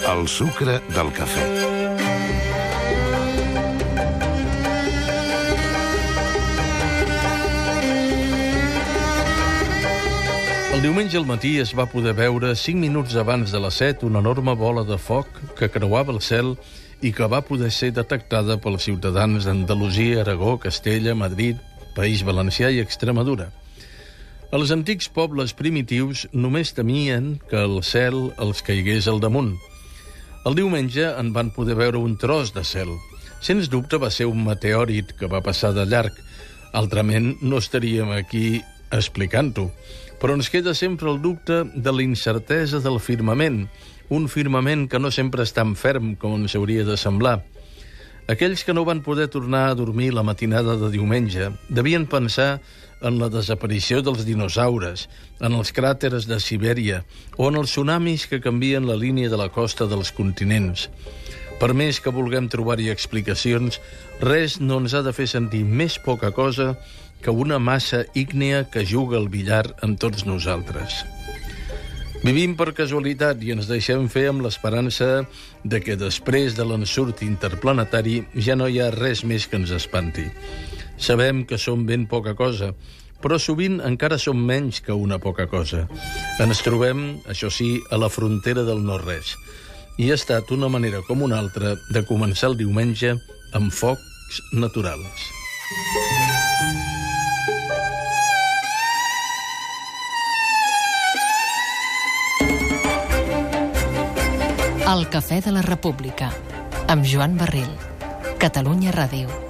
El sucre del cafè. El diumenge al matí es va poder veure 5 minuts abans de les 7 una enorme bola de foc que creuava el cel i que va poder ser detectada pels ciutadans d'Andalusia, Aragó, Castella, Madrid, País Valencià i Extremadura. Els antics pobles primitius només temien que el cel els caigués al damunt. El diumenge en van poder veure un tros de cel. Sens dubte va ser un meteòrit que va passar de llarg. Altrament no estaríem aquí explicant-ho. Però ens queda sempre el dubte de la incertesa del firmament, un firmament que no sempre és tan ferm com ens hauria de semblar. Aquells que no van poder tornar a dormir la matinada de diumenge devien pensar en la desaparició dels dinosaures, en els cràters de Sibèria o en els tsunamis que canvien la línia de la costa dels continents. Per més que vulguem trobar-hi explicacions, res no ens ha de fer sentir més poca cosa que una massa ígnea que juga al billar amb tots nosaltres. Vivim per casualitat i ens deixem fer amb l'esperança de que després de l'ensurt interplanetari ja no hi ha res més que ens espanti. Sabem que som ben poca cosa, però sovint encara som menys que una poca cosa. Ens trobem, això sí, a la frontera del no-res. I ha estat una manera com una altra de començar el diumenge amb focs naturals. El cafè de la República, amb Joan Barril, Catalunya Ràdio.